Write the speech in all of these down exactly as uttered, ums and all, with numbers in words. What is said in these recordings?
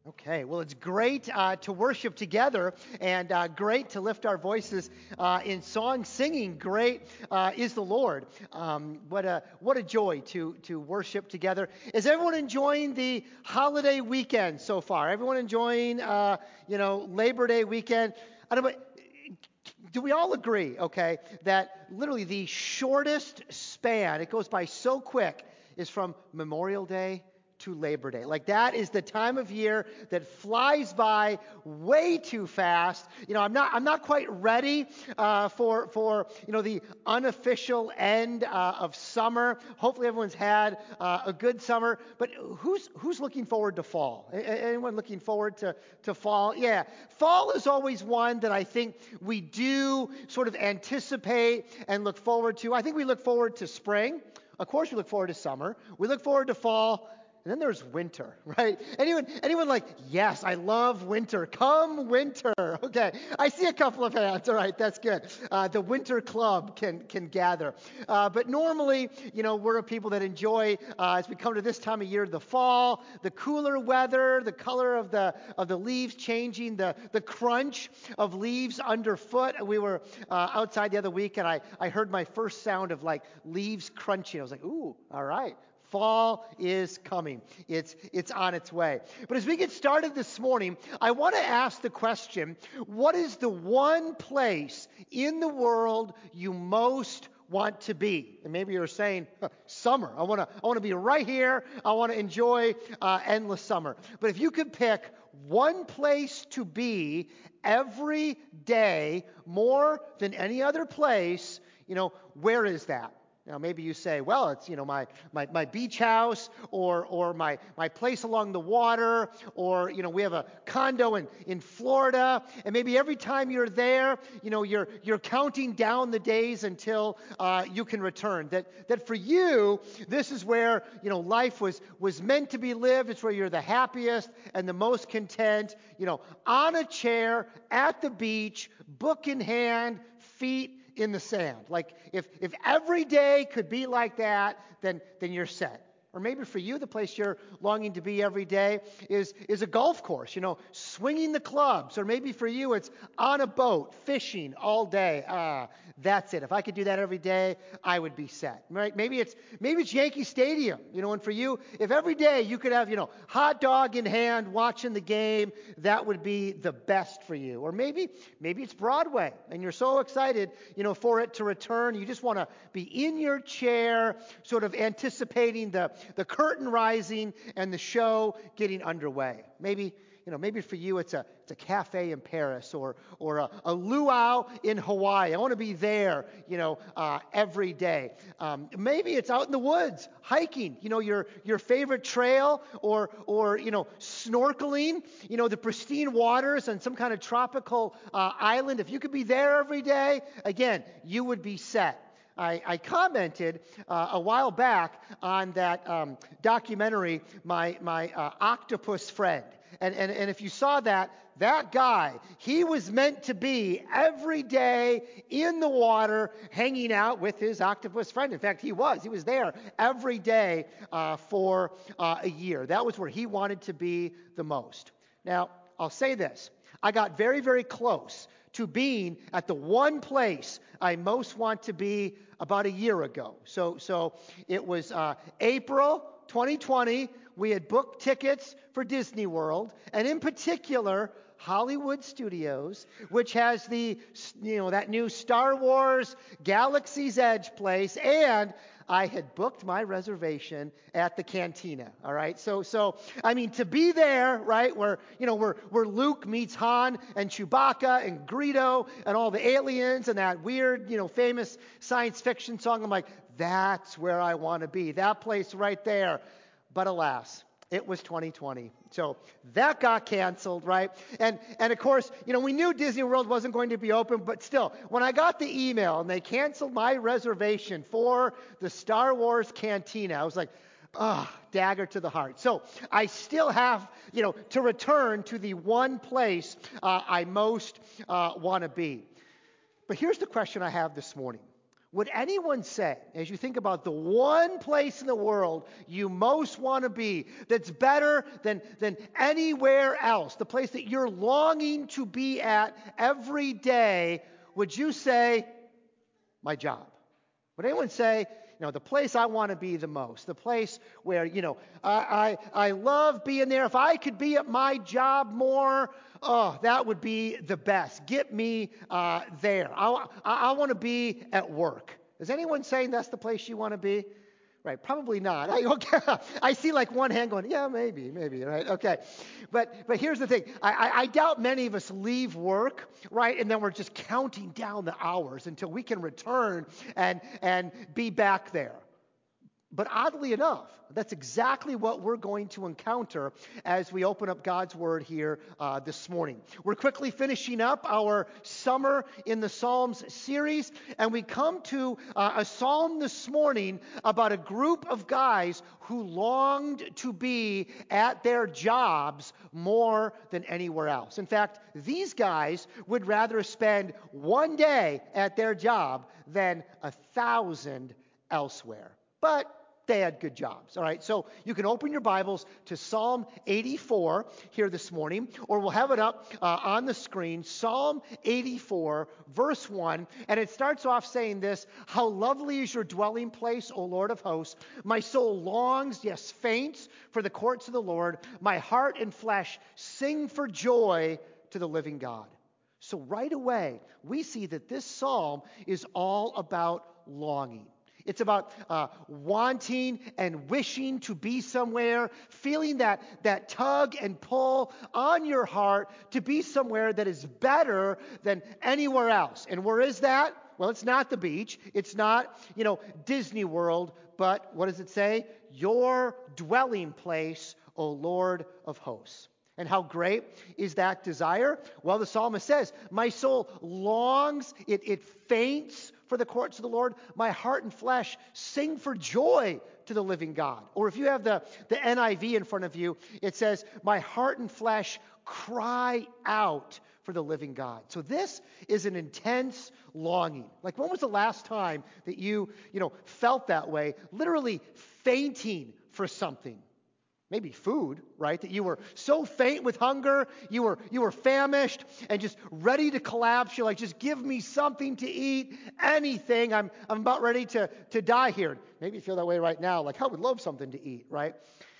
Okay, well, it's great uh, to worship together and uh, great to lift our voices uh, in song singing. Great uh, is the Lord. Um, what a what a joy to to worship together. Is everyone enjoying the holiday weekend so far? Everyone enjoying uh, you know Labor Day weekend? I don't know. Do we all agree? Okay, that literally the shortest span, it goes by so quick, is from Memorial Day to Labor Day. Like that is the time of year that flies by way too fast. You know, I'm not I'm not quite ready uh, for for you know the unofficial end uh, of summer. Hopefully everyone's had uh, a good summer. But who's who's looking forward to fall? A- Anyone looking forward to to fall? Yeah, fall is always one that I think we do sort of anticipate and look forward to. I think we look forward to spring. Of course, we look forward to summer. We look forward to fall. And then there's winter, right? Anyone, anyone like, yes, I love winter. Come winter. Okay, I see a couple of hands. All right, that's good. Uh, the winter club can can gather. Uh, but normally, you know, we're a people that enjoy, uh, as we come to this time of year, the fall, the cooler weather, the color of the of the leaves changing, the the crunch of leaves underfoot. We were uh, outside the other week, and I I heard my first sound of like leaves crunching. I was like, ooh, all right. Fall is coming. It's it's on its way. But as we get started this morning, I want to ask the question, what is the one place in the world you most want to be? And maybe you're saying, huh, summer. I want to I want to be right here. I want to enjoy uh, endless summer. But if you could pick one place to be every day more than any other place, you know, where is that? Now, maybe you say, well, it's, you know, my, my, my beach house or or my, my place along the water, or, you know, we have a condo in, in Florida, and maybe every time you're there, you know, you're you're counting down the days until uh, you can return. That that for you, this is where, you know, life was, was meant to be lived. It's where you're the happiest and the most content, you know, on a chair, at the beach, book in hand, feet in the sand. Like if if every day could be like that, then then you're set. Or maybe for you, the place you're longing to be every day is is a golf course, you know, swinging the clubs. Or maybe for you, it's on a boat, fishing all day. Ah, that's it. If I could do that every day, I would be set. Right? Maybe it's maybe it's Yankee Stadium, you know. And for you, if every day you could have, you know, hot dog in hand, watching the game, that would be the best for you. Or maybe maybe it's Broadway, and you're so excited, you know, for it to return. You just want to be in your chair, sort of anticipating the the curtain rising and the show getting underway. Maybe, you know, maybe for you it's a it's a cafe in Paris or or a, a luau in Hawaii. I want to be there, you know, uh, every day. Um, maybe it's out in the woods hiking, you know, your your favorite trail, or or you know, snorkeling, you know, the pristine waters on some kind of tropical uh, island. If you could be there every day, again, you would be set. I, I commented uh, a while back on that um, documentary, My My uh, Octopus Friend. And, and, and if you saw that, that guy, he was meant to be every day in the water hanging out with his octopus friend. In fact, he was. He was there every day uh, for uh, a year. That was where he wanted to be the most. Now, I'll say this. I got very, very close to being at the one place I most want to be about a year ago. So so it was uh, April twenty twenty. We had booked tickets for Disney World, and in particular, Hollywood Studios, which has the, you know, that new Star Wars Galaxy's Edge place, and I had booked my reservation at the Cantina. All right, so so I mean, to be there, right, where, you know, where where Luke meets Han and Chewbacca and Greedo and all the aliens and that weird, you know, famous science fiction song. I'm like, that's where I want to be. That place right there. But alas, it was twenty twenty. So that got canceled, right? And and of course, you know, we knew Disney World wasn't going to be open, but still, when I got the email and they canceled my reservation for the Star Wars Cantina, I was like, ah, oh, dagger to the heart. So I still have, you know, to return to the one place uh, I most uh, want to be. But here's the question I have this morning. Would anyone say, as you think about the one place in the world you most want to be, that's better than, than anywhere else, the place that you're longing to be at every day, would you say, my job? Would anyone say, you know, the place I want to be the most, the place where, you know, I, I, I love being there. If I could be at my job more, oh, that would be the best. Get me uh, there. I, I, I want to be at work. Is anyone saying that's the place you want to be? Right, probably not. I, okay. I see like one hand going, yeah, maybe, maybe, right? Okay. But but here's the thing. I, I, I doubt many of us leave work, right? And then we're just counting down the hours until we can return and and be back there. But oddly enough, that's exactly what we're going to encounter as we open up God's Word here uh, this morning. We're quickly finishing up our Summer in the Psalms series, and we come to uh, a psalm this morning about a group of guys who longed to be at their jobs more than anywhere else. In fact, these guys would rather spend one day at their job than a thousand elsewhere. But they had good jobs. All right, so you can open your Bibles to Psalm eighty-four here this morning, or we'll have it up uh, on the screen. Psalm eighty-four, verse one, and it starts off saying this: "How lovely is your dwelling place, O Lord of hosts! My soul longs, yes, faints, for the courts of the Lord. My heart and flesh sing for joy to the living God." So right away, we see that this psalm is all about longing. It's about uh, wanting and wishing to be somewhere, feeling that, that tug and pull on your heart to be somewhere that is better than anywhere else. And where is that? Well, it's not the beach. It's not, you know, Disney World. But what does it say? Your dwelling place, O Lord of hosts. And how great is that desire? Well, the psalmist says, my soul longs, it, it faints for the courts of the Lord. My heart and flesh sing for joy to the living God. Or if you have the, the N I V in front of you, it says, my heart and flesh cry out for the living God. So this is an intense longing. Like, when was the last time that you, you know, felt that way, literally fainting for something? Maybe food, right? That you were so faint with hunger, you were you were famished and just ready to collapse. You're like, just give me something to eat, anything. I'm I'm about ready to, to die here. Maybe you feel that way right now, like, I would love something to eat, right?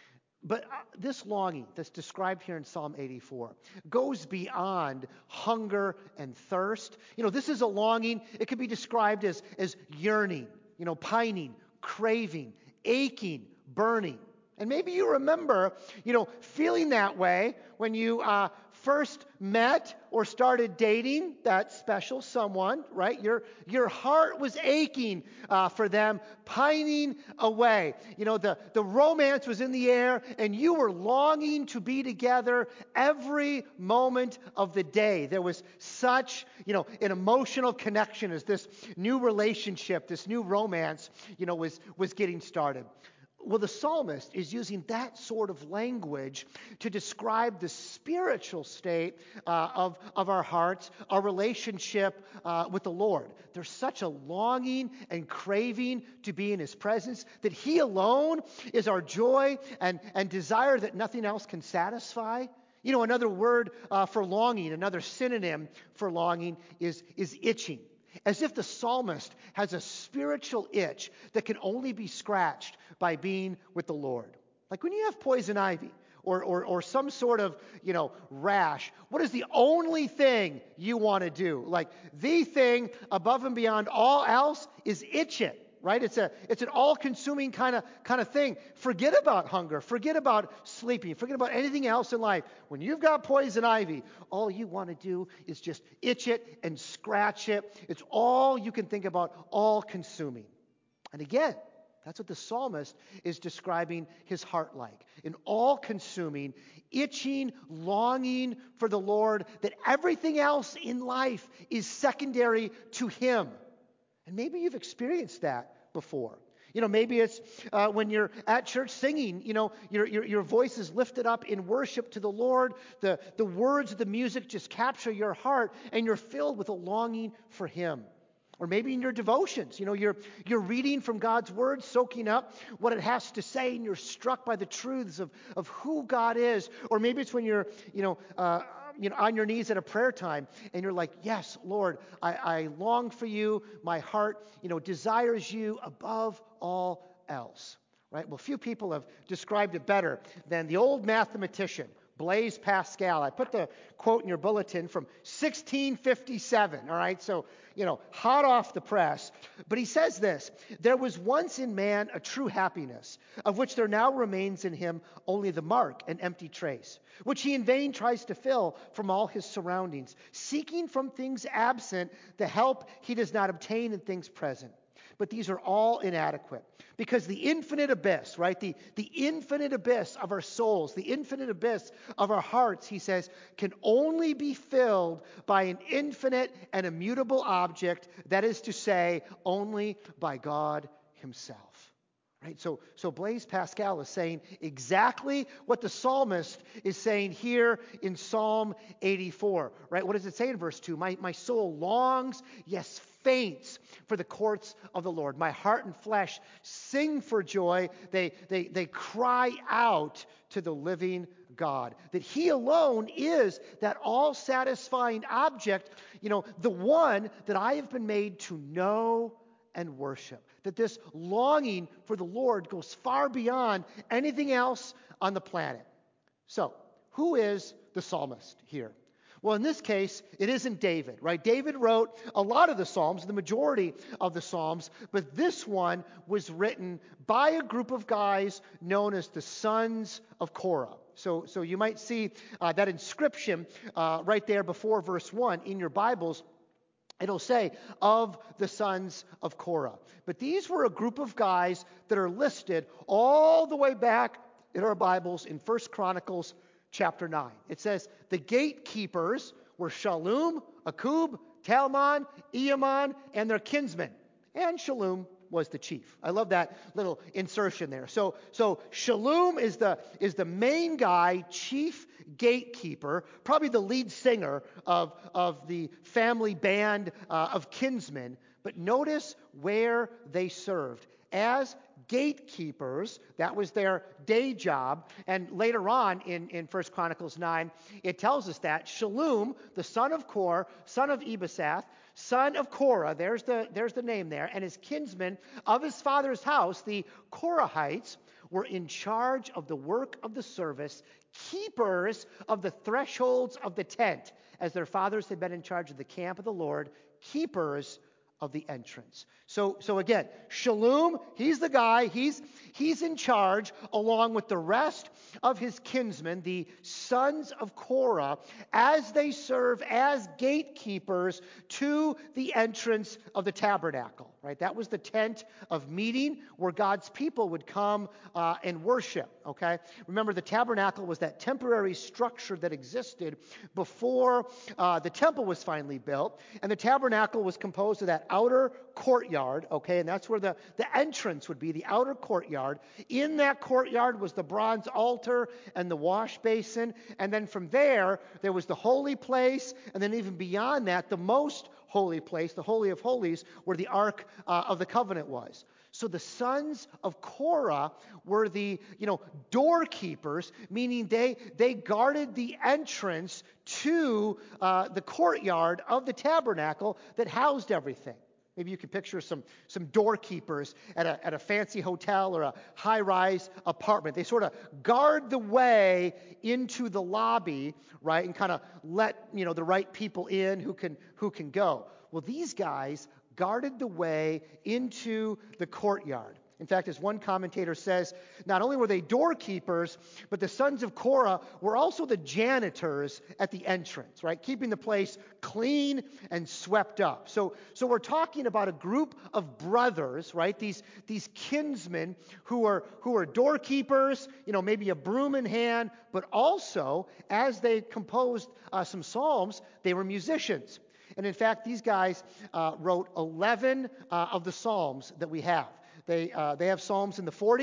But this longing that's described here in Psalm eighty-four goes beyond hunger and thirst. You know, this is a longing. It could be described as, as yearning, you know, pining, craving, aching, burning. And maybe you remember, you know, feeling that way when you uh, first met or started dating that special someone, right? Your your heart was aching uh, for them, pining away. You know, the, the romance was in the air, and you were longing to be together every moment of the day. There was such, you know, an emotional connection as this new relationship, this new romance, you know, was was getting started. Well, the psalmist is using that sort of language to describe the spiritual state uh, of, of our hearts, our relationship uh, with the Lord. There's such a longing and craving to be in His presence that He alone is our joy and, and desire that nothing else can satisfy. You know, another word uh, for longing, another synonym for longing is, is itching. As if the psalmist has a spiritual itch that can only be scratched by being with the Lord. Like when you have poison ivy or, or, or some sort of, you know, rash, what is the only thing you want to do? Like the thing above and beyond all else is itch it. Right? It's a it's an all-consuming kind of kind of thing. Forget about hunger. Forget about sleeping. Forget about anything else in life. When you've got poison ivy, all you want to do is just itch it and scratch it. It's all you can think about, all-consuming. And again, that's what the psalmist is describing his heart like. An all-consuming, itching, longing for the Lord, that everything else in life is secondary to Him. And maybe you've experienced that before. You know, maybe it's uh, when you're at church singing, you know, your, your your voice is lifted up in worship to the Lord. The, the words of the music just capture your heart, and you're filled with a longing for Him. Or maybe in your devotions, you know, you're you're reading from God's word, soaking up what it has to say, and you're struck by the truths of, of who God is. Or maybe it's when you're, you know, uh, you know, on your knees at a prayer time, and you're like, yes, Lord, I, I long for you. My heart, you know, desires you above all else. Right? Well, few people have described it better than the old mathematician, Blaise Pascal. I put the quote in your bulletin from sixteen fifty-seven, all right? So, you know, hot off the press. But he says this: there was once in man a true happiness, of which there now remains in him only the mark, an empty trace, which he in vain tries to fill from all his surroundings, seeking from things absent the help he does not obtain in things present. But these are all inadequate, because the infinite abyss, right, the, the infinite abyss of our souls, the infinite abyss of our hearts, he says, can only be filled by an infinite and immutable object, that is to say, only by God himself. Right? So, so Blaise Pascal is saying exactly what the psalmist is saying here in Psalm eighty-four. Right? What does it say in verse two? My, my soul longs, yes, faints for the courts of the Lord. My heart and flesh sing for joy. They, they, they cry out to the living God. That he alone is that all-satisfying object, you know, the one that I have been made to know and worship. That this longing for the Lord goes far beyond anything else on the planet. So, who is the psalmist here? Well, in this case, it isn't David, right? David wrote a lot of the Psalms, the majority of the Psalms, but this one was written by a group of guys known as the sons of Korah. So, so you might see uh, that inscription uh, right there before verse one in your Bibles. It'll say, of the sons of Korah. But these were a group of guys that are listed all the way back in our Bibles in First Chronicles chapter nine. It says, the gatekeepers were Shallum, Akub, Talmon, Eamon, and their kinsmen. And Shallum was the chief. I love that little insertion there. So, so Shallum is the, is the main guy, chief gatekeeper, probably the lead singer of, of the family band uh, of kinsmen. But notice where they served. As gatekeepers, that was their day job. And later on in, in First Chronicles nine, it tells us that Shallum, the son of Kor, son of Ebisath, son of Korah, there's the, there's the name there, and his kinsmen of his father's house, the Korahites, were in charge of the work of the service, keepers of the thresholds of the tent, as their fathers had been in charge of the camp of the Lord, keepers of the entrance. So, so again, Shallum, he's the guy, he's, he's in charge along with the rest of his kinsmen, the sons of Korah, as they serve as gatekeepers to the entrance of the tabernacle, right? That was the tent of meeting where God's people would come uh, and worship, okay? Remember, the tabernacle was that temporary structure that existed before uh, the temple was finally built, and the tabernacle was composed of that outer courtyard, okay, and that's where the, the entrance would be, the outer courtyard. In that courtyard was the bronze altar and the wash basin, and then from there, there was the holy place, and then even beyond that, the most holy place, the Holy of Holies, where the Ark uh, of the Covenant was. So the sons of Korah were the, you know, doorkeepers, meaning they, they guarded the entrance to uh, the courtyard of the tabernacle that housed everything. Maybe you can picture some, some doorkeepers at a, at a fancy hotel or a high-rise apartment. They sort of guard the way into the lobby, right, and kind of let, you know, the right people in who can, who can go. Well, these guys guarded the way into the courtyard. In fact, as one commentator says, not only were they doorkeepers, but the sons of Korah were also the janitors at the entrance, right? Keeping the place clean and swept up. So, so we're talking about a group of brothers, right? These, these kinsmen who are, who are doorkeepers, you know, maybe a broom in hand, but also, as they composed uh, some psalms, they were musicians. And in fact, these guys uh, wrote eleven uh, of the psalms that we have. They, uh, they have psalms in the forties,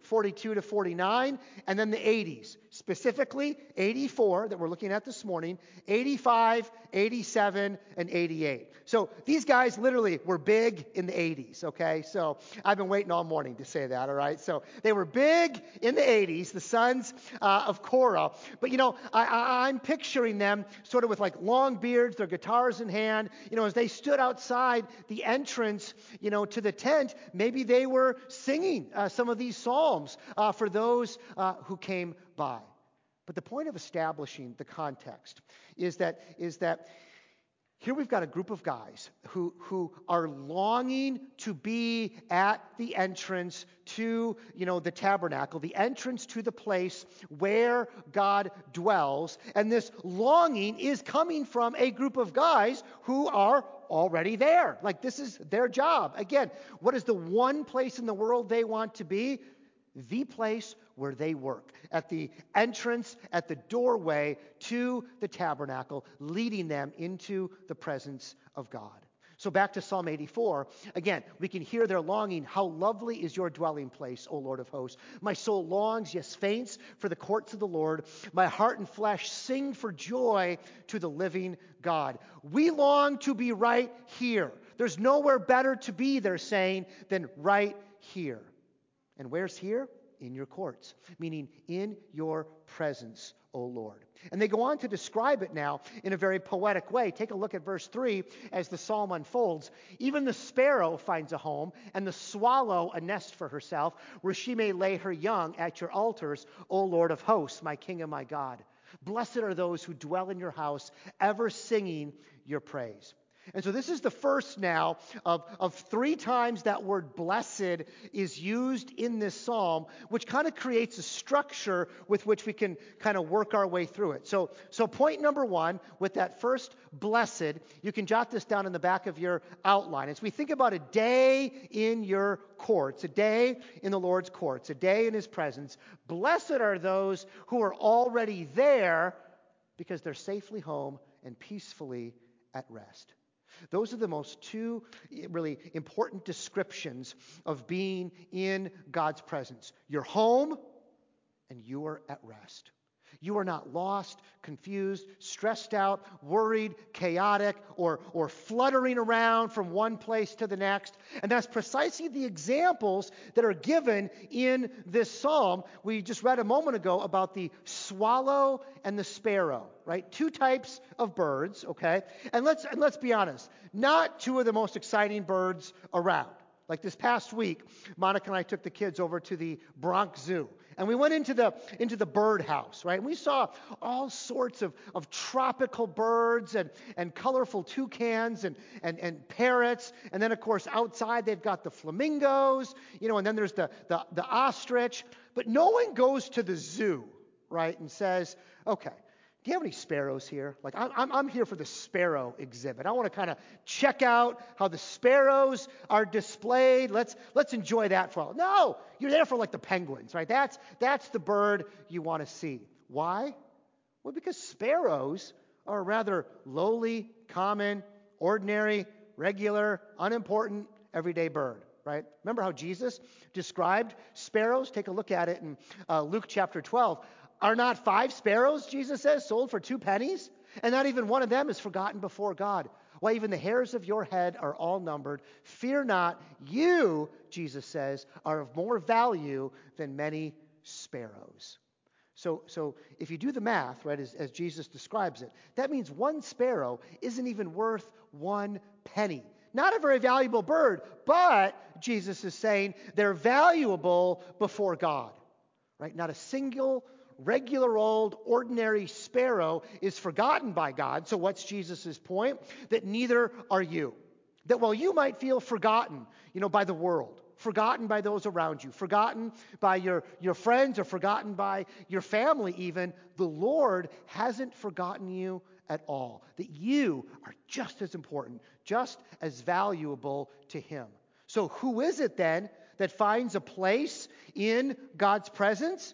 forty-two to forty-nine, and then the eighties. Specifically, eighty-four that we're looking at this morning, eighty-five, eighty-seven, and eighty-eight. So these guys literally were big in the eighties, okay? So I've been waiting all morning to say that, all right? So they were big in the eighties, the sons uh, of Korah. But, you know, I, I, I'm picturing them sort of with like long beards, their guitars in hand. You know, as they stood outside the entrance, you know, to the tent, maybe they were singing uh, some of these psalms uh, for those uh, who came by. But the point of establishing the context is that is that here we've got a group of guys who, who are longing to be at the entrance to, you know, the tabernacle, the entrance to the place where God dwells. And this longing is coming from a group of guys who are already there. Like, this is their job. Again, what is the one place in the world they want to be? The place where they work, at the entrance, at the doorway to the tabernacle, leading them into the presence of God. So back to Psalm eighty-four. Again, we can hear their longing. How lovely is your dwelling place, O Lord of hosts. My soul longs, yes, faints for the courts of the Lord. My heart and flesh sing for joy to the living God. We long to be right here. There's nowhere better to be, they're saying, than right here. And where's here? In your courts, meaning in your presence, O Lord. And they go on to describe it now in a very poetic way. Take a look at verse three as the psalm unfolds. Even the sparrow finds a home, and the swallow a nest for herself, where she may lay her young at your altars, O Lord of hosts, my King and my God. Blessed are those who dwell in your house, ever singing your praise. And so this is the first now of, of three times that word blessed is used in this psalm, which kind of creates a structure with which we can kind of work our way through it. So, so point number one, with that first blessed, you can jot this down in the back of your outline. As we think about a day in your courts, a day in the Lord's courts, a day in His presence, blessed are those who are already there because they're safely home and peacefully at rest. Those are the most two really important descriptions of being in God's presence. You're home and you are at rest. You are not lost, confused, stressed out, worried, chaotic, or, or fluttering around from one place to the next. And that's precisely the examples that are given in this psalm. We just read a moment ago about the swallow and the sparrow, right? Two types of birds, okay? And let's, and let's be honest, not two of the most exciting birds around. Like this past week, Monica and I took the kids over to the Bronx Zoo. And we went into the into the bird house, right? And we saw all sorts of, of tropical birds and, and colorful toucans and, and, and parrots. And then, of course, outside they've got the flamingos, you know, and then there's the, the, the ostrich. But no one goes to the zoo, right, and says, okay, do you have any sparrows here? Like, I'm, I'm here for the sparrow exhibit. I want to kind of check out how the sparrows are displayed. Let's let's enjoy that for a while. No, you're there for like the penguins, right? That's that's the bird you want to see. Why? Well, because sparrows are a rather lowly, common, ordinary, regular, unimportant, everyday bird, right? Remember how Jesus described sparrows? Take a look at it in uh, Luke chapter twelve. Are not five sparrows, Jesus says, sold for two pennies? And not even one of them is forgotten before God. Why, even the hairs of your head are all numbered. Fear not, you, Jesus says, are of more value than many sparrows. So, so if you do the math, right, as, as Jesus describes it, that means one sparrow isn't even worth one penny. Not a very valuable bird, but Jesus is saying they're valuable before God, right? Not a single regular old ordinary sparrow is forgotten by God. So what's Jesus' point? That neither are you. That while you might feel forgotten, you know, by the world, forgotten by those around you, forgotten by your, your friends, or forgotten by your family even, the Lord hasn't forgotten you at all. That you are just as important, just as valuable to Him. So who is it then that finds a place in God's presence?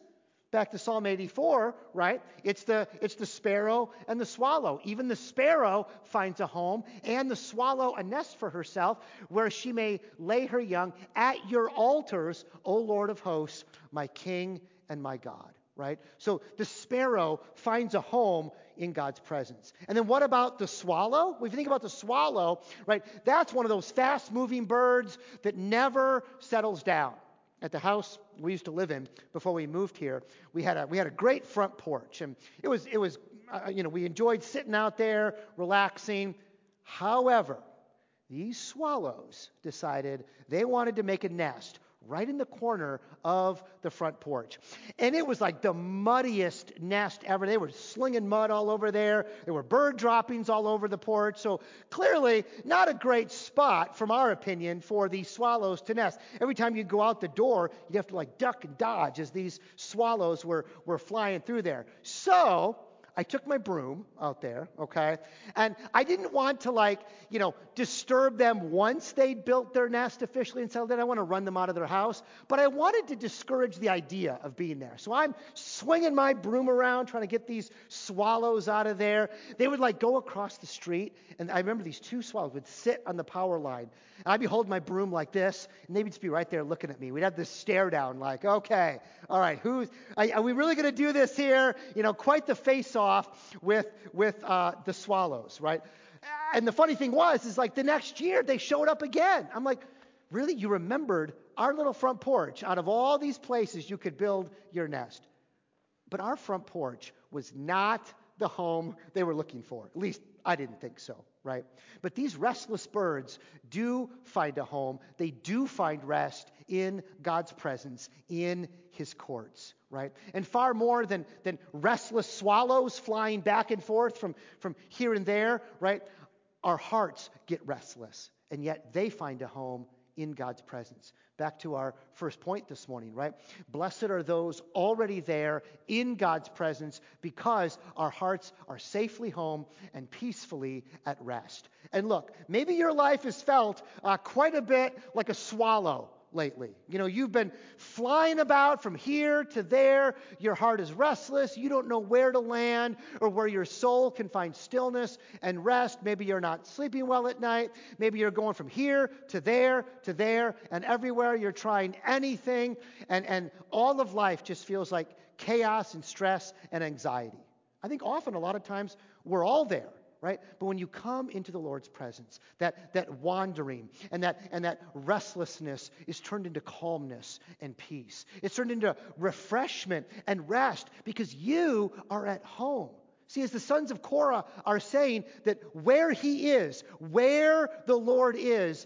Back to Psalm eighty-four, right? It's the, it's the sparrow and the swallow. Even the sparrow finds a home, and the swallow a nest for herself, where she may lay her young. At your altars, O Lord of hosts, my King and my God, right? So the sparrow finds a home in God's presence. And then what about the swallow? Well, if you think about the swallow, right, that's one of those fast-moving birds that never settles down. At the house we used to live in before we moved here, we had a we had a great front porch, and it was it was uh, you know we enjoyed sitting out there, relaxing. However, these swallows decided they wanted to make a nest right in the corner of the front porch. And it was like the muddiest nest ever. They were slinging mud all over there. There were bird droppings all over the porch. So clearly not a great spot, from our opinion, for these swallows to nest. Every time you go out the door, you'd have to like duck and dodge as these swallows were, were flying through there. So I took my broom out there, okay? And I didn't want to, like, you know, disturb them once they'd built their nest officially and settled in. I want to run them out of their house. But I wanted to discourage the idea of being there. So I'm swinging my broom around trying to get these swallows out of there. They would, like, go across the street. And I remember these two swallows would sit on the power line. And I'd be holding my broom like this, and they'd just be right there looking at me. We'd have this stare down like, okay, all right, who's, are, are we really going to do this here? You know, quite the face-off with with uh, the swallows, right? And the funny thing was, is like the next year they showed up again. I'm like, really? You remembered our little front porch out of all these places you could build your nest? But our front porch was not the home they were looking for. At least I didn't think so, right? But these restless birds do find a home. They do find rest in God's presence, in his courts, right? And far more than, than restless swallows flying back and forth from, from here and there, right? Our hearts get restless, and yet they find a home in God's presence. Back to our first point this morning, right? Blessed are those already there in God's presence, because our hearts are safely home and peacefully at rest. And look, maybe your life has felt uh, quite a bit like a swallow lately. You know, you've been flying about from here to there. Your heart is restless. You don't know where to land or where your soul can find stillness and rest. Maybe you're not sleeping well at night. Maybe you're going from here to there to there and everywhere. You're trying anything, and, and all of life just feels like chaos and stress and anxiety. I think often, a lot of times, we're all there. Right? But when you come into the Lord's presence, that, that wandering and that, and that restlessness is turned into calmness and peace. It's turned into refreshment and rest, because you are at home. See, as the sons of Korah are saying, that where he is, where the Lord is,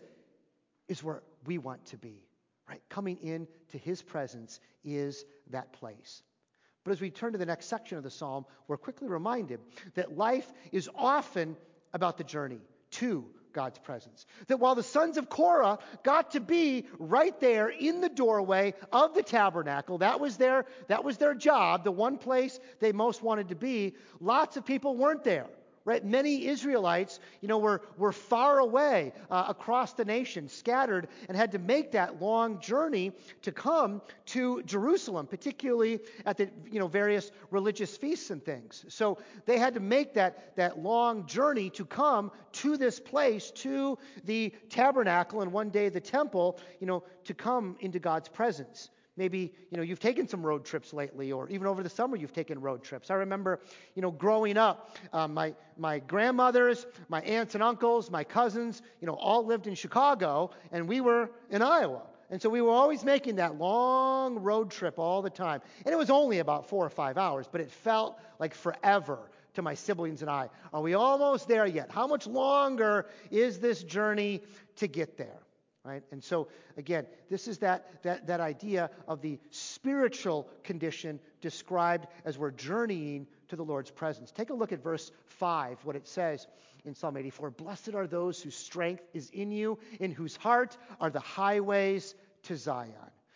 is where we want to be. Right? Coming into his presence is that place. But as we turn to the next section of the psalm, we're quickly reminded that life is often about the journey to God's presence. That while the sons of Korah got to be right there in the doorway of the tabernacle, that was their, that was their job, the one place they most wanted to be, lots of people weren't there. Right? Many Israelites, you know, were, were far away uh, across the nation, scattered, and had to make that long journey to come to Jerusalem, particularly at the, you know, various religious feasts and things. So they had to make that, that long journey to come to this place, to the tabernacle, and one day the temple, you know, to come into God's presence. Maybe, you know, you've taken some road trips lately, or even over the summer you've taken road trips. I remember, you know, growing up, um, my my grandmothers, my aunts and uncles, my cousins, you know, all lived in Chicago, and we were in Iowa. And so we were always making that long road trip all the time. And it was only about four or five hours, but it felt like forever to my siblings and I. Are we almost there yet? How much longer is this journey to get there? Right? And so, again, this is that, that, that idea of the spiritual condition described as we're journeying to the Lord's presence. Take a look at verse five, what it says in Psalm eighty-four. Blessed are those whose strength is in you, in whose heart are the highways to Zion.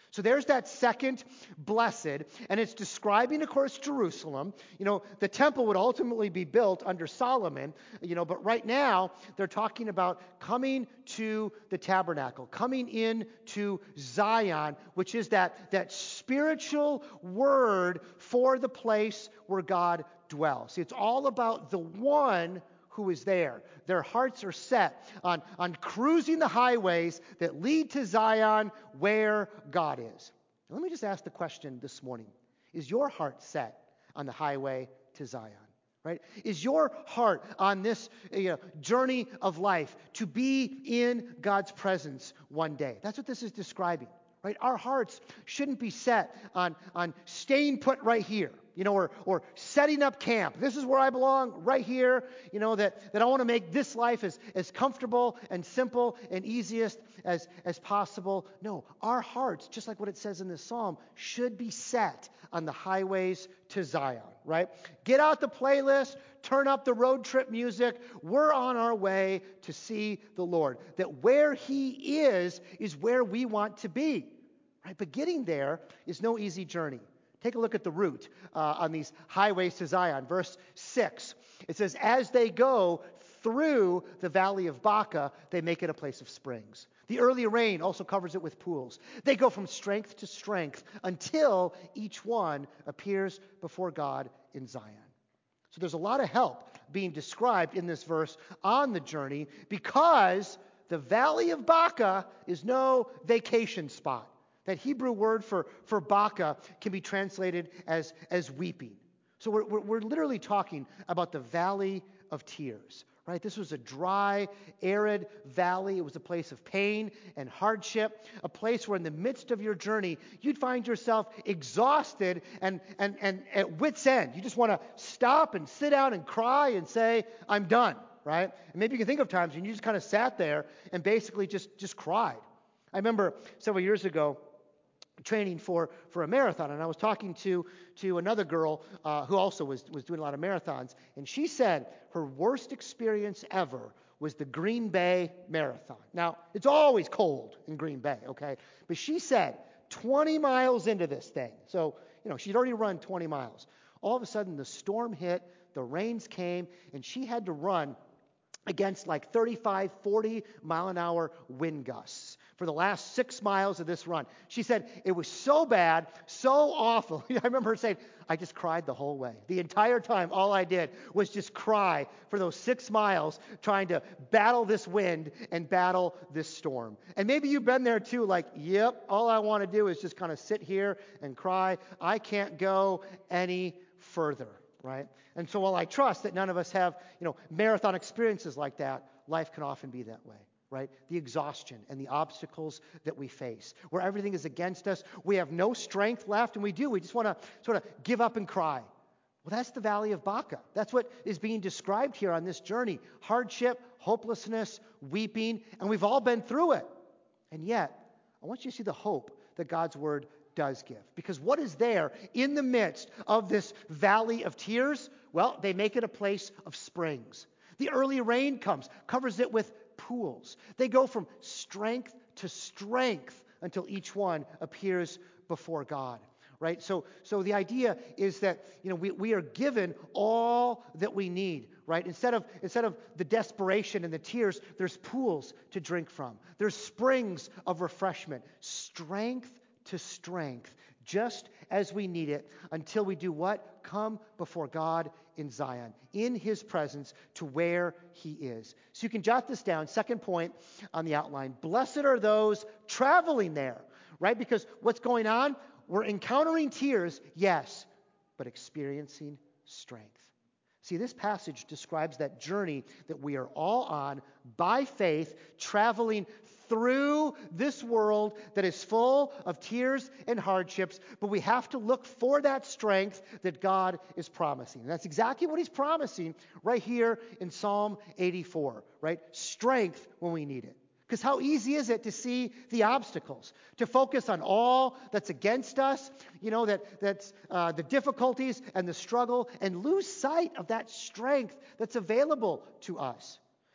So there's that second blessed, and it's describing, of course, Jerusalem. You know, the temple would ultimately be built under Solomon, you know, but right now they're talking about coming to the tabernacle, coming in to Zion, which is that, that spiritual word for the place where God dwells. See, it's all about the one who is there. Their hearts are set on, on cruising the highways that lead to Zion where God is. Now, let me just ask the question this morning. Is your heart set on the highway to Zion? Right? Is your heart on this you know, journey of life to be in God's presence one day? That's what this is describing. Right? Our hearts shouldn't be set on, on staying put right here, you know, or, or setting up camp. This is where I belong, right here, you know, that, that I want to make this life as, as comfortable and simple and easiest as, as possible. No, our hearts, just like what it says in this psalm, should be set on the highways to Zion, right? Get out the playlist, turn up the road trip music. We're on our way to see the Lord. That where He is, is where we want to be. Right? But getting there is no easy journey. Take a look at the route uh, on these highways to Zion. Verse six, it says, as they go through the valley of Baca, they make it a place of springs. The early rain also covers it with pools. They go from strength to strength until each one appears before God in Zion. So there's a lot of help being described in this verse on the journey because the valley of Baca is no vacation spot. That Hebrew word for, for Baca can be translated as, as weeping. So we're, we're, we're literally talking about the valley of tears, right? This was a dry, arid valley. It was a place of pain and hardship, a place where in the midst of your journey, you'd find yourself exhausted and, and, and at wit's end. You just want to stop and sit down and cry and say, I'm done, right? And maybe you can think of times when you just kind of sat there and basically just, just cried. I remember several years ago, training for, for a marathon, and I was talking to, to another girl uh, who also was, was doing a lot of marathons, and she said her worst experience ever was the Green Bay Marathon. Now, it's always cold in Green Bay, okay? But she said twenty miles into this thing, so, you know, she'd already run twenty miles. All of a sudden, the storm hit, the rains came, and she had to run against like thirty-five, forty mile an hour wind gusts for the last six miles of this run. She said it was so bad, so awful. I remember her saying, I just cried the whole way. The entire time, all I did was just cry for those six miles trying to battle this wind and battle this storm. And maybe you've been there too, like, yep, all I want to do is just kind of sit here and cry. I can't go any further, right? And so while I trust that none of us have, you know, marathon experiences like that, life can often be that way, right? The exhaustion and the obstacles that we face, where everything is against us, we have no strength left, and we do. We just want to sort of give up and cry. Well, that's the valley of Baca. That's what is being described here on this journey. Hardship, hopelessness, weeping, and we've all been through it. And yet, I want you to see the hope that God's word does give. Because what is there in the midst of this valley of tears? Well, they make it a place of springs. The early rain comes, covers it with pools. They go from strength to strength until each one appears before God. Right? So, so the idea is that, you know, we, we are given all that we need, right? Instead of, instead of the desperation and the tears, there's pools to drink from. There's springs of refreshment. Strength to strength, just as we need it, until we do what? Come before God in Zion, in His presence, to where He is. So you can jot this down. Second point on the outline. Blessed are those traveling there, right? Because what's going on? We're encountering tears, yes, but experiencing strength. See, this passage describes that journey that we are all on by faith, traveling through this world that is full of tears and hardships, but we have to look for that strength that God is promising. And that's exactly what He's promising right here in Psalm eighty-four, right? Strength when we need it. Because how easy is it to see the obstacles, to focus on all that's against us, you know, that that's uh, the difficulties and the struggle, and lose sight of that strength that's available to us.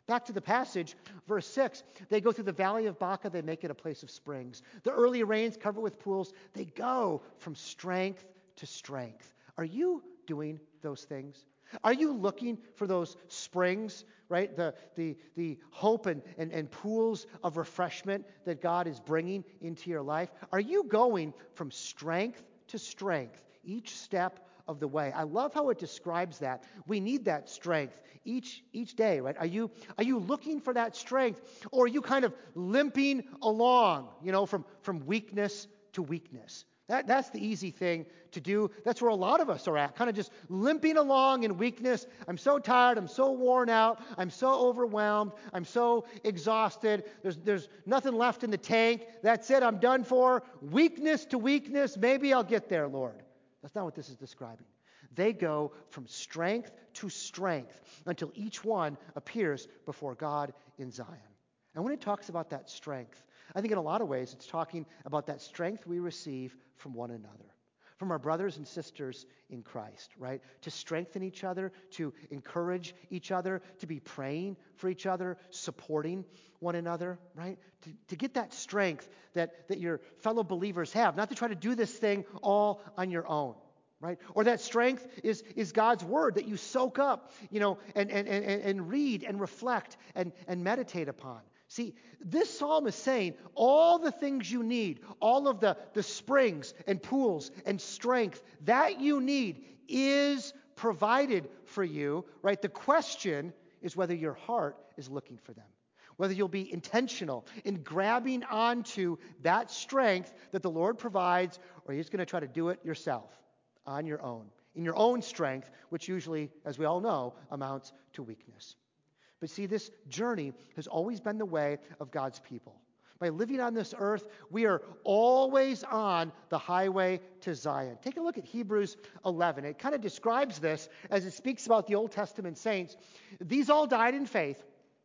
Back to the passage, verse six, they go through the valley of Baca, they make it a place of springs. The early rains cover with pools. They go from strength to strength. Are you doing those things? Are you looking for those springs, right? The, the, the hope and, and, and pools of refreshment that God is bringing into your life? Are you going from strength to strength each step of the way? I love how it describes that. We need that strength each each day, right? Are you are you looking for that strength, or are you kind of limping along, you know, from, from weakness to weakness? That, that's the easy thing to do. That's where a lot of us are at, kind of just limping along in weakness. I'm so tired. I'm so worn out. I'm so overwhelmed. I'm so exhausted. There's, there's nothing left in the tank. That's it. I'm done for. Weakness to weakness. Maybe I'll get there, Lord. That's not what this is describing. They go from strength to strength until each one appears before God in Zion. And when it talks about that strength, I think in a lot of ways it's talking about that strength we receive from one another, from our brothers and sisters in Christ, right? To strengthen each other, to encourage each other, to be praying for each other, supporting one another, right? To, to get that strength that, that your fellow believers have, not to try to do this thing all on your own. Right? Or that strength is, is God's word that you soak up, you know, and, and, and, and read and reflect and, and meditate upon. See, this psalm is saying all the things you need, all of the, the springs and pools and strength that you need is provided for you, right? The question is whether your heart is looking for them, whether you'll be intentional in grabbing onto that strength that the Lord provides, or you're just going to try to do it yourself on your own, in your own strength, which usually, as we all know, amounts to weakness. But see, this journey has always been the way of God's people. By living on this earth, we are always on the highway to Zion. Take a look at Hebrews eleven. It kind of describes this as it speaks about the Old Testament saints. These all died in faith,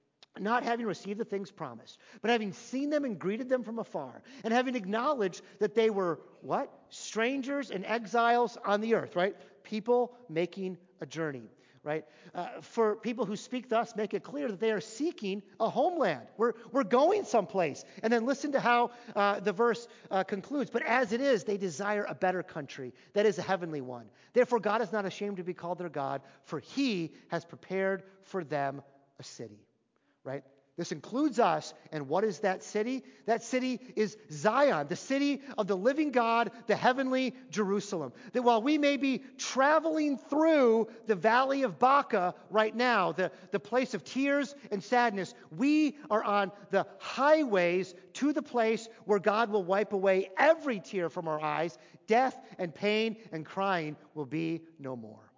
not having received the things promised, but having seen them and greeted them from afar, and having acknowledged that they were, what? Strangers and exiles on the earth, right? People making a journey, right? Uh, for people who speak thus, make it clear that they are seeking a homeland. We're, we're going someplace. And then listen to how uh, the verse uh, concludes. But as it is, they desire a better country, that is a heavenly one. Therefore, God is not ashamed to be called their God, for he has prepared for them a city. Right? This includes us. And what is that city? That city is Zion, the city of the living God, the heavenly Jerusalem. That while we may be traveling through the valley of Baca right now, the, the place of tears and sadness, we are on the highways to the place where God will wipe away every tear from our eyes. Death and pain and crying will be no more.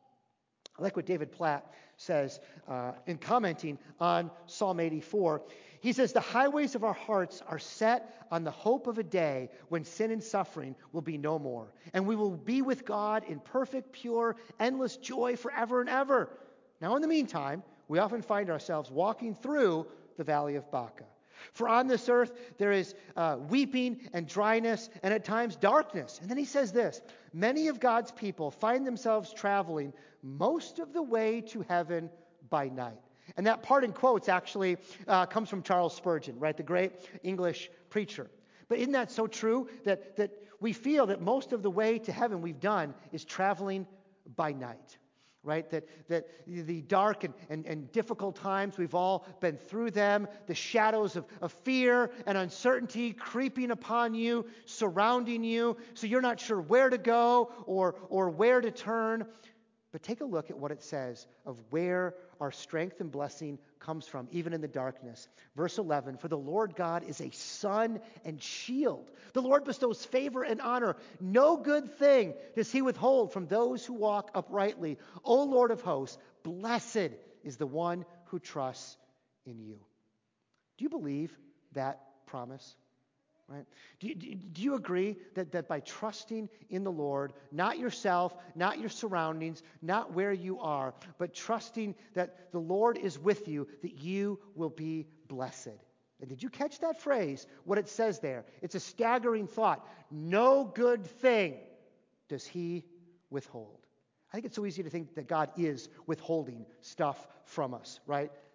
I like what David Platt says uh, in commenting on Psalm eighty-four. He says, the highways of our hearts are set on the hope of a day when sin and suffering will be no more, and we will be with God in perfect, pure, endless joy forever and ever. Now, in the meantime, we often find ourselves walking through the valley of Baca. For on this earth there is uh, weeping and dryness and at times darkness. And then he says this, many of God's people find themselves traveling most of the way to heaven by night. And that part in quotes actually uh, comes from Charles Spurgeon, right, the great English preacher. But isn't that so true that, that we feel that most of the way to heaven we've done is traveling by night? Right? That that the dark and, and, and difficult times, we've all been through them. The shadows of, of fear and uncertainty creeping upon you, surrounding you, so you're not sure where to go or, or where to turn. But take a look at what it says of where our strength and blessing comes from, even in the darkness. Verse eleven, for the Lord God is a sun and shield. The Lord bestows favor and honor. No good thing does he withhold from those who walk uprightly. O Lord of hosts, blessed is the one who trusts in you. Do you believe that promise? Right? Do you, do you agree that, that by trusting in the Lord, not yourself, not your surroundings, not where you are, but trusting that the Lord is with you, that you will be blessed? And did you catch that phrase, what it says there? It's a staggering thought. No good thing does he withhold. I think it's so easy to think that God is withholding stuff from us, right?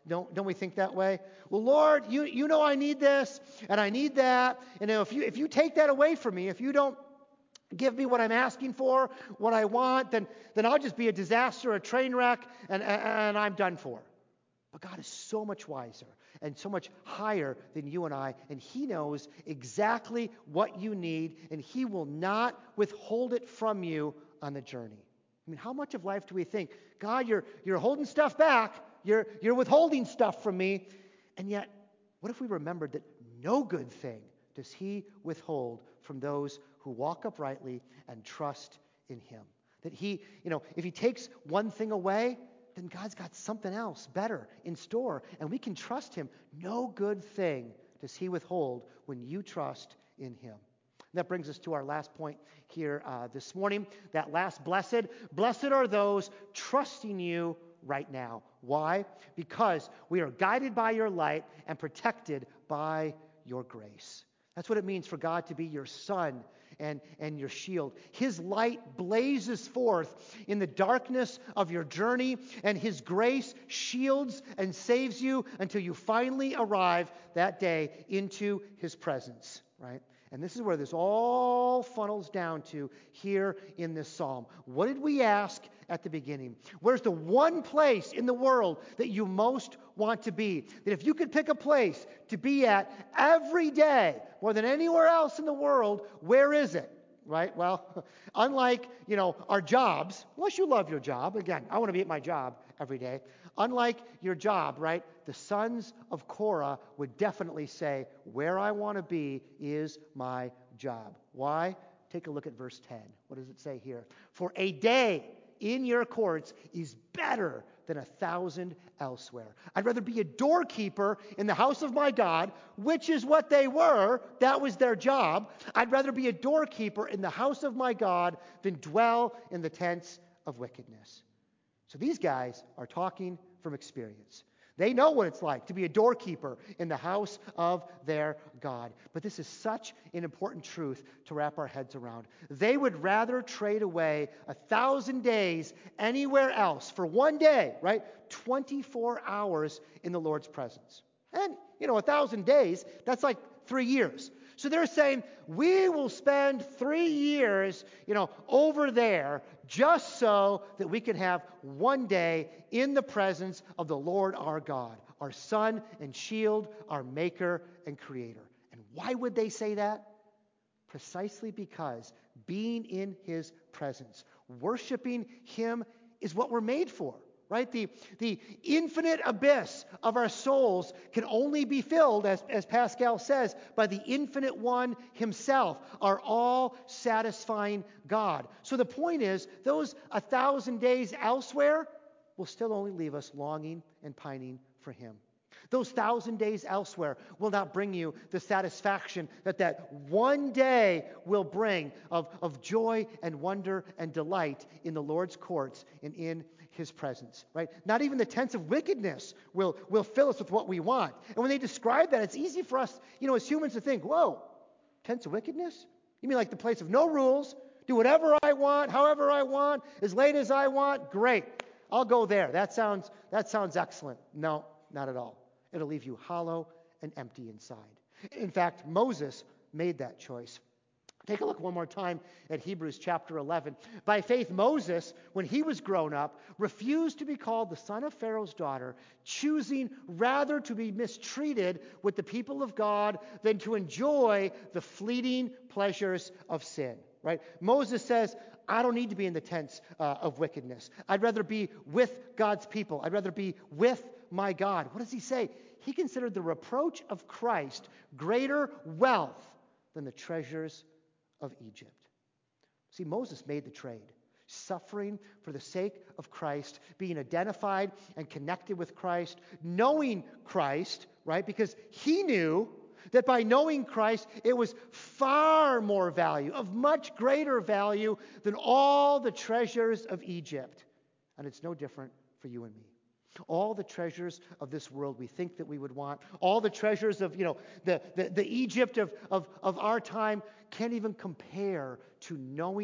Don't, don't we think that way? Well, Lord, you, you know I need this and I need that. And if you, if you take that away from me, if you don't give me what I'm asking for, what I want, then, then I'll just be a disaster, a train wreck, and, and I'm done for. But God is so much wiser and so much higher than you and I, and He knows exactly what you need, and He will not withhold it from you on the journey. I mean, how much of life do we think, God, you're, you're holding stuff back, you're, you're withholding stuff from me, and yet, what if we remembered that no good thing does He withhold from those who walk uprightly and trust in Him? That He, you know, if He takes one thing away, then God's got something else better in store, and we can trust Him. No good thing does He withhold when you trust in Him. And that brings us to our last point here uh, this morning. That last blessed. Blessed are those trusting you right now. Why? Because we are guided by your light and protected by your grace. That's what it means for God to be your sun and, and your shield. His light blazes forth in the darkness of your journey, and His grace shields and saves you until you finally arrive that day into His presence, right? And this is where this all funnels down to here in this psalm. What did we ask at the beginning? Where's the one place in the world that you most want to be? That if you could pick a place to be at every day, more than anywhere else in the world, where is it? Right? Well, unlike, you know, our jobs, unless you love your job, again, I want to be at my job every day. Unlike your job, right? The sons of Korah would definitely say, where I want to be is my job. Why? Take a look at verse ten. What does it say here? For a day in your courts is better than a thousand elsewhere. I'd rather be a doorkeeper in the house of my God, which is what they were. That was their job. I'd rather be a doorkeeper in the house of my God than dwell in the tents of wickedness. So these guys are talking from experience. They know what it's like to be a doorkeeper in the house of their God. But this is such an important truth to wrap our heads around. They would rather trade away a thousand days anywhere else for one day, right? twenty-four hours in the Lord's presence. And, you know, a thousand days, that's like three years. So they're saying, we will spend three years, you know, over there just so that we can have one day in the presence of the Lord our God, our sun and shield, our maker and creator. And why would they say that? Precisely because being in His presence, worshiping Him is what we're made for. Right? The, the infinite abyss of our souls can only be filled, as, as Pascal says, by the infinite one Himself, our all-satisfying God. So the point is, those a thousand days elsewhere will still only leave us longing and pining for Him. Those thousand days elsewhere will not bring you the satisfaction that that one day will bring of, of joy and wonder and delight in the Lord's courts and in His presence, right? Not even the tents of wickedness will, will fill us with what we want. And when they describe that, it's easy for us, you know, as humans to think, whoa, tents of wickedness? You mean like the place of no rules, do whatever I want, however I want, as late as I want? Great, I'll go there. That sounds, that sounds excellent. No, not at all. It'll leave you hollow and empty inside. In fact, Moses made that choice. Take a look one more time at Hebrews chapter eleven. By faith, Moses, when he was grown up, refused to be called the son of Pharaoh's daughter, choosing rather to be mistreated with the people of God than to enjoy the fleeting pleasures of sin. Right? Moses says, I don't need to be in the tents uh, of wickedness. I'd rather be with God's people. I'd rather be with my God. What does he say? He considered the reproach of Christ greater wealth than the treasures of Egypt. See, Moses made the trade. Suffering for the sake of Christ, being identified and connected with Christ, knowing Christ, right? Because he knew that by knowing Christ, it was far more value, of much greater value than all the treasures of Egypt. And it's no different for you and me. All the treasures of this world we think that we would want, all the treasures of, you know, the, the, the Egypt of, of, of our time can't even compare to knowing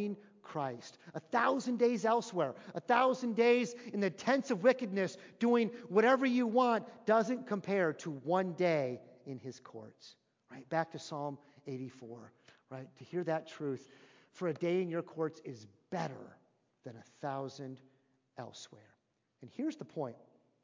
Christ. A thousand days elsewhere, a thousand days in the tents of wickedness, doing whatever you want, doesn't compare to one day in his courts. Right? Back to Psalm eighty-four. Right? To hear that truth, for a day in your courts is better than a thousand elsewhere. And here's the point.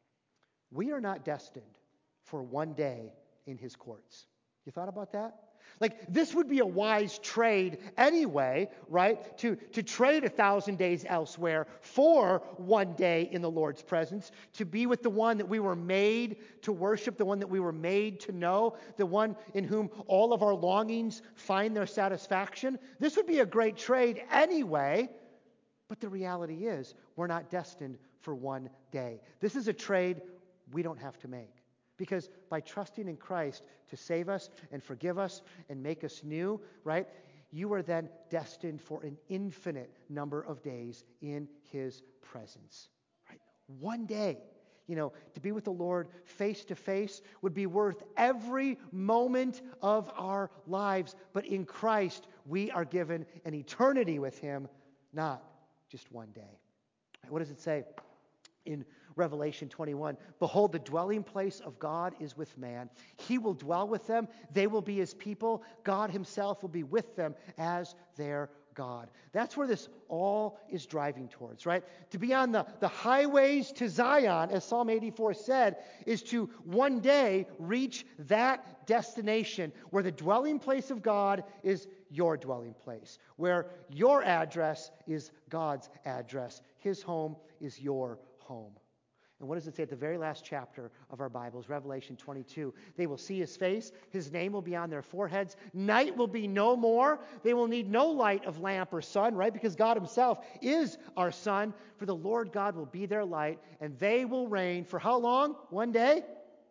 We are not destined for one day in his courts. You thought about that? Like, this would be a wise trade anyway, right? To, to trade a thousand days elsewhere for one day in the Lord's presence, to be with the one that we were made to worship, the one that we were made to know, the one in whom all of our longings find their satisfaction. This would be a great trade anyway, but the reality is we're not destined for one day. This is a trade we don't have to make. Because by trusting in Christ to save us and forgive us and make us new, right, you are then destined for an infinite number of days in his presence. Right? One day, you know, to be with the Lord face to face would be worth every moment of our lives. But in Christ, we are given an eternity with him, not just one day. Right? What does it say in Revelation twenty-one? Behold, the dwelling place of God is with man. He will dwell with them. They will be his people. God himself will be with them as their God. That's where this all is driving towards, right? To be on the, the highways to Zion, as Psalm eighty-four said, is to one day reach that destination where the dwelling place of God is your dwelling place, where your address is God's address. His home is your home. And what does it say at the very last chapter of our Bibles, Revelation twenty-two? They will see his face. His name will be on their foreheads. Night will be no more. They will need no light of lamp or sun, right? Because God himself is our sun. For the Lord God will be their light, and they will reign for how long? One day?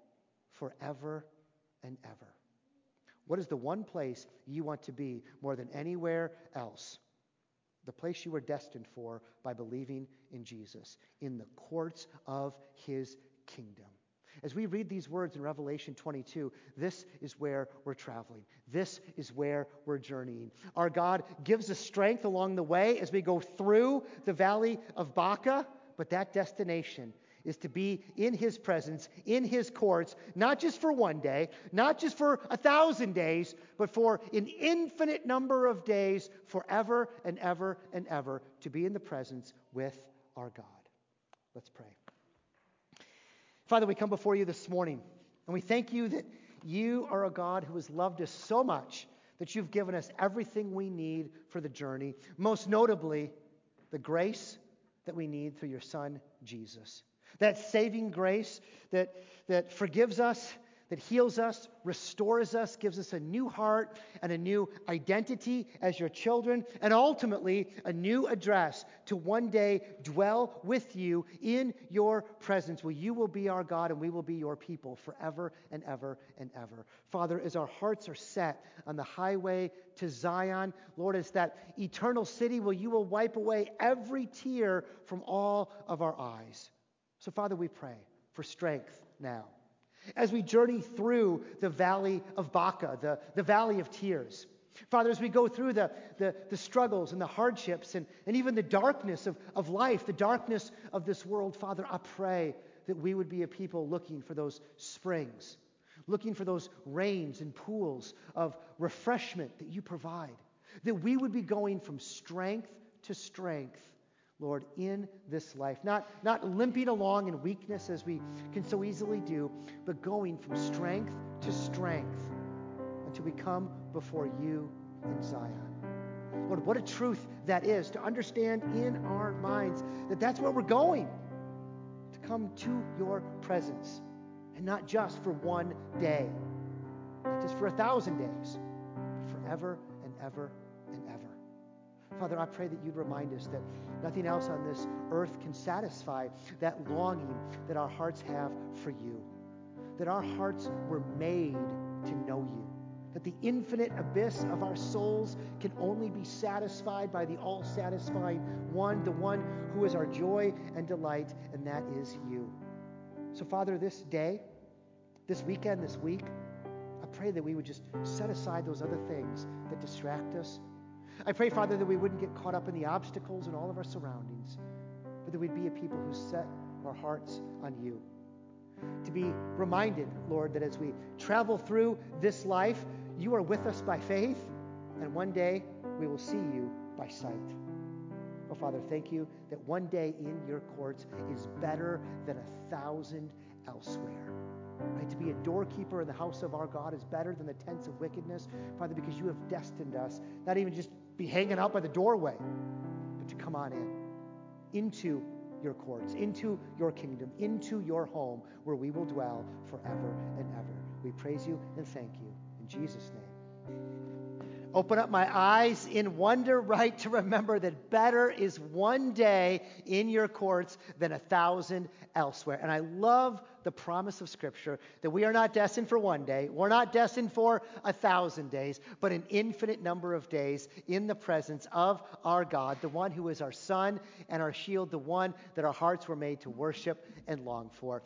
Forever and ever. What is the one place you want to be more than anywhere else? The place you were destined for by believing in Jesus, in the courts of his kingdom. As we read these words in Revelation twenty-two, this is where we're traveling. This is where we're journeying. Our God gives us strength along the way as we go through the valley of Baca, but that destination is to be in his presence, in his courts, not just for one day, not just for a thousand days, but for an infinite number of days, forever and ever and ever, to be in the presence with our God. Let's pray. Father, we come before you this morning, and we thank you that you are a God who has loved us so much that you've given us everything we need for the journey, most notably the grace that we need through your Son, Jesus. That saving grace that, that forgives us, that heals us, restores us, gives us a new heart and a new identity as your children, and ultimately a new address to one day dwell with you in your presence, where you will be our God and we will be your people forever and ever and ever. Father, as our hearts are set on the highway to Zion, Lord, as that eternal city where you will wipe away every tear from all of our eyes. So, Father, we pray for strength now. As we journey through the valley of Baca, the, the valley of tears. Father, as we go through the, the, the struggles and the hardships and, and even the darkness of, of life, the darkness of this world, Father, I pray that we would be a people looking for those springs, looking for those rains and pools of refreshment that you provide, that we would be going from strength to strength, Lord, in this life. Not, not limping along in weakness as we can so easily do, but going from strength to strength until we come before you in Zion. Lord, what a truth that is to understand in our minds that that's where we're going, to come to your presence, and not just for one day, not just for a thousand days, but forever and ever and ever. Father, I pray that you'd remind us that nothing else on this earth can satisfy that longing that our hearts have for you, that our hearts were made to know you, that the infinite abyss of our souls can only be satisfied by the all-satisfying one, the one who is our joy and delight, and that is you. So, Father, this day, this weekend, this week, I pray that we would just set aside those other things that distract us. I pray, Father, that we wouldn't get caught up in the obstacles and all of our surroundings, but that we'd be a people who set our hearts on you. To be reminded, Lord, that as we travel through this life, you are with us by faith, and one day we will see you by sight. Oh, Father, thank you that one day in your courts is better than a thousand elsewhere. Right? To be a doorkeeper in the house of our God is better than the tents of wickedness, Father, because you have destined us, not even just be hanging out by the doorway, but to come on in, into your courts, into your kingdom, into your home, where we will dwell forever and ever. We praise you and thank you. In Jesus' name. Open up my eyes in wonder, right, to remember that better is one day in your courts than a thousand elsewhere. And I love the promise of Scripture that we are not destined for one day. We're not destined for a thousand days, but an infinite number of days in the presence of our God, the one who is our sun and our shield, the one that our hearts were made to worship and long for.